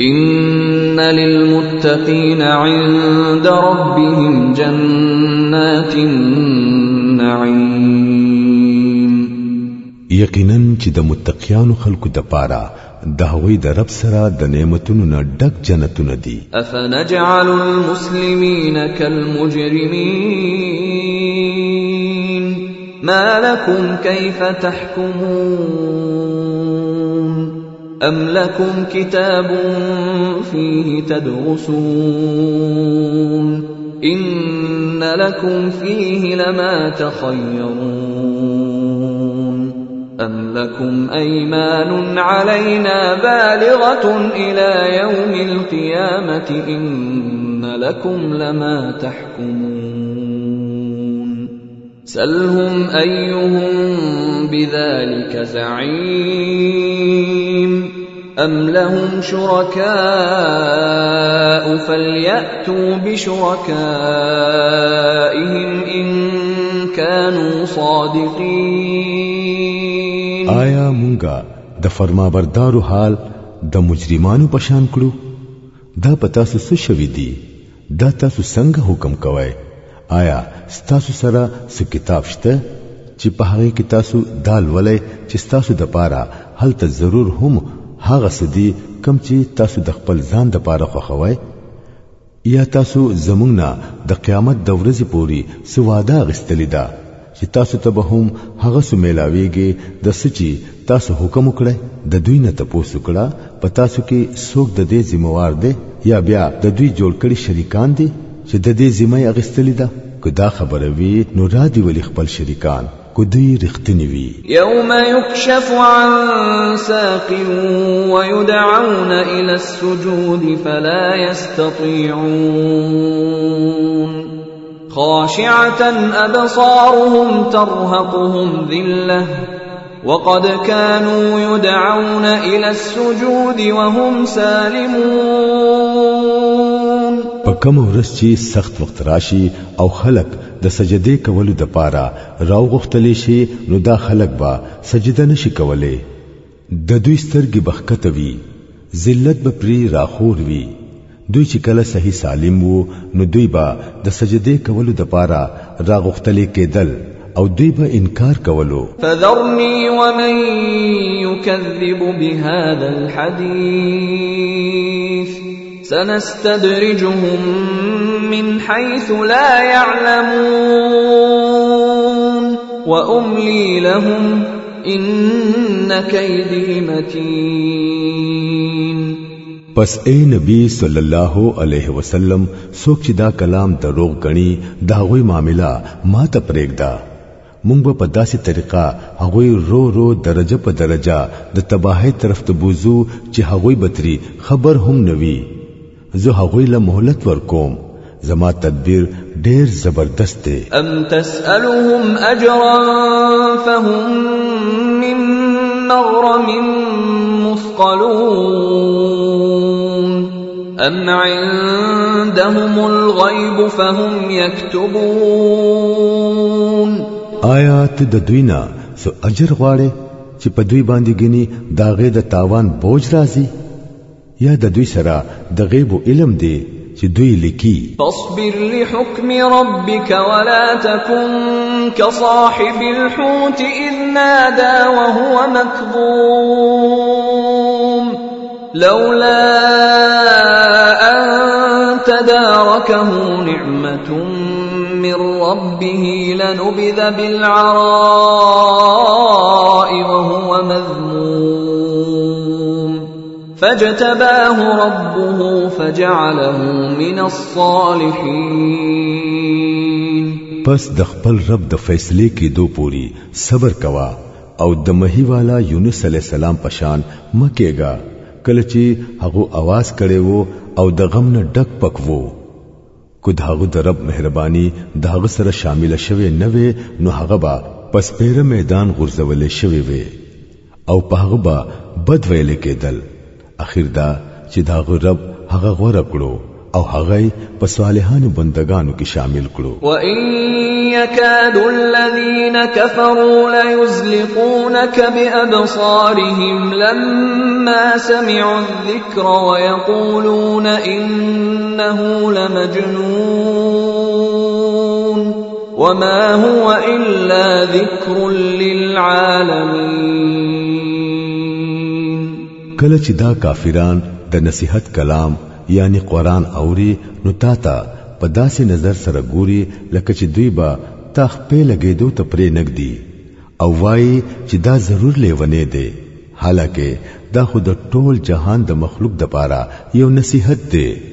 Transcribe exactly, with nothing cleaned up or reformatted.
إن للمتقين عند ربهم جنات النعيم یقینا چې د متقیانو خلقو د پاره د هغوی د رب سره د نعمتونو نه ډک جنتونه دي. افنجعل المسلمین كالمجرمین ما لكم كيف تحكمون أم لكم كتاب فيه تدرسون إن لكم فيه لما تخيرون أم لكم أيمان علينا بالغة إلى يوم القيامة إن لكم لما تحكمون سلهم أيهم بذلك زعيم أم لهم شركاء فليأتوا بشركائهم إن كانوا صادقين. آیا مونږه د فرمانبردارو حال د مجرمانو پشان کړو؟ دا پتا څه شوي دي؟ دا تاسو څنګه حکم کوئ؟ آیا ستاسو سره څه کتاب شته چې په هغه کې تاسو دال ولې چې تاسو د پاره هلته ضرور هم هغه سدي کم چې تاسو د خپل ځان د پاره خوښوي؟ یا تاسو زمونږ نه د قیامت د ورځې پوري سواده غستلی ده چې تاسو ته به هم هغه سو میلاویږي د سچي تاسو حکم وکړي؟ د دوی نه تاسو کړه په تاسو کې څوک د دې ذمہوار دی یا بیا د دوی جوړ کړي شریکان دي چې د دې ذمہ اغستلی ده؟ که دا خبره وي نو را دي ولي خپل شریکان کدی رختنی وی. یوم یکشف عن ساق ويدعون الى السجود فلا يستطيعون خاشعة ابصارهم ترهقهم ذلة وقد كانوا يدعون الى السجود وهم سالمون. پکم ورځ چې سخت وخت راشي او خلق د سجدې کولو د پاره راو غختلی شي نو دا خلق با سجده نشي کولای. د دوی سترګې بخکته وي، ذلت به پری راخور وي. دوی چې کله صحیح سالم وو نو دوی با د سجدې کولو د پاره راغختلی کېدل او دوی به انکار کولو. فذرني ومن يكذب بهذا الحديث سنستدرجهم من حيث لا يعلمون وأملي لهم إن كيدي متين. پس اے نبی صلی الله علیه وسلم څوک چې دا کلام دروغ غني دا غوي معاملہ ما ته پرېږدا. مونږ په داسې طریقه هغوی رو رو درجه په درجه د تباہی طرف ته بوزو چې هغوی بتري خبر هم نوي. زه هغوی له مهلت ورکوم، زما تدبیر ډیر زبردست دی. ام تسألهم اجرا فهم من مغرم مثقلون ام عندهم الغیب فهم یکتبون. آیا ته د دوی نه سو اجر غواړې چې په دوی باندې ګني داغه د تاوان بوج راځي؟ یا د دوی سره د غیب علم دی چې دوی لیکي؟ فاصبر لحكم ربك ولا تكن كصاحب الحوت إذ نادى وهو مكظوم لولا أن تداركه نعمة من ربه لنبذ بالعراء وهو مذموم فاجتباه ربه فجعله من الصالحين. پس د خپل رب د فیصله کې دو پوری صبر کوا او د مہی والا یونس علی السلام پشان مکیگا کله چې هغه आवाज کړي وو او د غم نه ډک پک وو. کو داغه د رب مهرباني داغه سره شامل شوه نه وي نو هغه با پس پیر میدان غرزولې شوی وي او په هغه با بد ویل کېدل. اخر دا چې داغه رب هغه غوړه کړو او هغه په صالحانو بندگانو کې شامل کړو. وَإِن يَكَادُ الَّذِينَ كَفَرُوا لَيُزْلِقُونَكَ بِأَبْصَارِهِمْ لَمَّا سَمِعُوا الذِّكْرَ وَيَقُولُونَ إِنَّهُ لَمَجْنُونٌ وَمَا هُوَ إِلَّا ذِكْرٌ لِّلْعَالَمِينَ. کله چې دا کافران د نصیحت کلام یعنی قرآن اوري نو تا ته په داسې نظر سره ګوري لکه چې دوی به تا خپې لګېدو ته پرې نږدي او وایي چې دا ضرور لیونی دی، حالکه دا خو د ټول جهان د مخلوق د پاره یو نصیحت دی.